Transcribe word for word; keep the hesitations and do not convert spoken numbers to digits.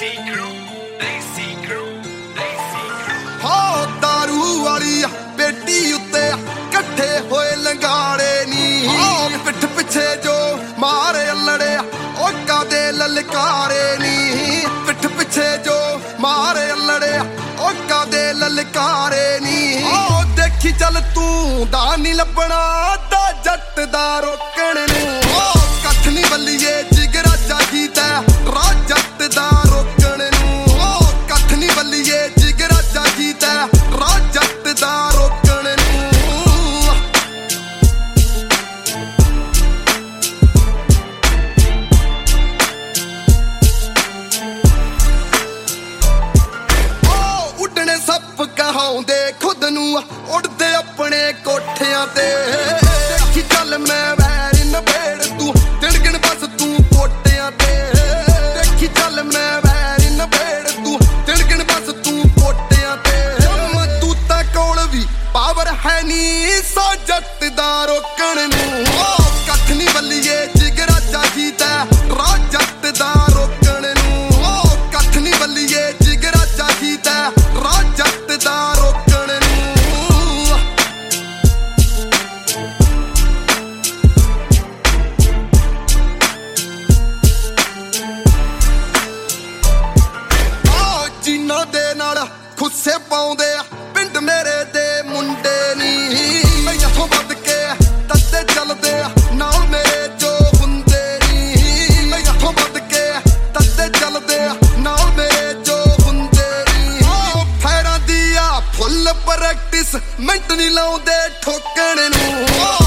ਹੋ ਦਾਰੂ ਵਾਲੀ ਬੇਟੀ ਉੱਤੇ ਇਕੱਠੇ ਹੋਏ ਲੰਗਾੜੇ ਨੀ ਪਿੱਠ ਪਿੱਛੇ ਜੋ ਮਾਰੇ ਅਲੜੇ ਉਹ ਕਾਦੇ ਲਲਕਾਰੇ ਨੀ ਪਿੱਠ ਪਿੱਛੇ ਜੋ ਮਾਰੇ ਅਲੜੇ ਉਹ ਕਾਦੇ ਲਲਕਾਰੇ ਨੀ ਉਹ ਦੇਖੀ ਚੱਲ ਤੂੰ ਦਾ ਨਹੀਂ ਲੱਭਣਾ ਦਾ ਜੱਟ ਦਾ ਰੋਕਣ ਨੂੰ ਉਹ ਕੱਠ ਨਹੀਂ ਬੱਲੀਏ ਜਿਗਰਾ ਚਾਹੀਦਾ ਰਾਹ ਜੱਟ ਦਾ ਰੋਕਣ ਨੂੰ ਉਹ ਕੱਠ ਨਹੀਂ ਬੱਲੀਏ ਜਿਗਰਾ ਚਾਹੀਦਾ ਰਾਹ ਜੱਟ ਦਾ ਰੋਕਣ ਨੂੰ ਉਹ ਉੱਡਣੇ ਸੱਪ ਕਹਾਉਂਦੇ ਖੁਦ ਨੂੰ ਉੜਦੇ ਆਪਣੇ ਕੋਠਿਆਂ ਤੇ ਦੇਖੀ ਚੱਲ ਮੈਂ ਵੈਰ ਨਵੇੜ ਤੂੰ ਦਿੜਗਣ ਬਸ ਤੂੰ ਪੋਟਿਆਂ ਤੇ ਦੇਖੀ ਚੱਲ ਮੈਂ ਵੈਰ ਨਵੇੜ ਤੂੰ ਦਿੜਗਣ ਬਸ ਤੂੰ ਪੋਟਿਆਂ ਤੇ ਤੂੰ ਤਾਂ ਕੋਲ ਵੀ ਪਾਵਰ ਹੈ ਨੀ ਸੋ ਜੱਟ ਦਾ ਰੋਕਣ ਨੂੰ ਉਹ ਕੱਖ ਨਹੀਂ ਬੱਲੀਏ ਜਿਗਰਾ ਚਾਹੀਦਾ ਰਾਹ ਜੱਟ ਦਾ ਰੋਕਣ ਨੂੰ ਉਹ ਕੱਖ ਨਹੀਂ ਬੱਲੀਏ ਜਿਗਰਾ ਚਾਹੀਦਾ ਰਾਹ ਜੱਟ ਦਾ ਰੋਕਣ ਨੂੰ ਜਿਨ੍ਹਾਂ ਦੇ ਨਾਲ ਖੁੱਸੇ ਪਾਉਂਦੇ ਆ ਪਿੰਡ ਮੇਰੇ ਦੇ ਮੁੰਡੇ ਨੀ ਮੈਥੋਂ ਵੱਧ ਕੇ ਤੱਤੇ ਚੱਲਦੇ ਆ ਨਾਲ ਮੇਰੇ ਜੋ ਹੁੰਦੇ ਨੀ ਮੈਥੋਂ ਵੱਧ ਕੇ ਤੱਤੇ ਚੱਲਦੇ ਆ ਨਾਲ ਮੇਰੇ ਜੋ ਹੁੰਦੇ ਨੀ ਫੈਰਾਂ ਦੀ ਆ ਫੁੱਲ ਪ੍ਰੈਕਟਿਸ ਮਿੰਟ ਨਹੀਂ ਲਾਉਂਦੇ ਠੋਕਣ ਨੂੰ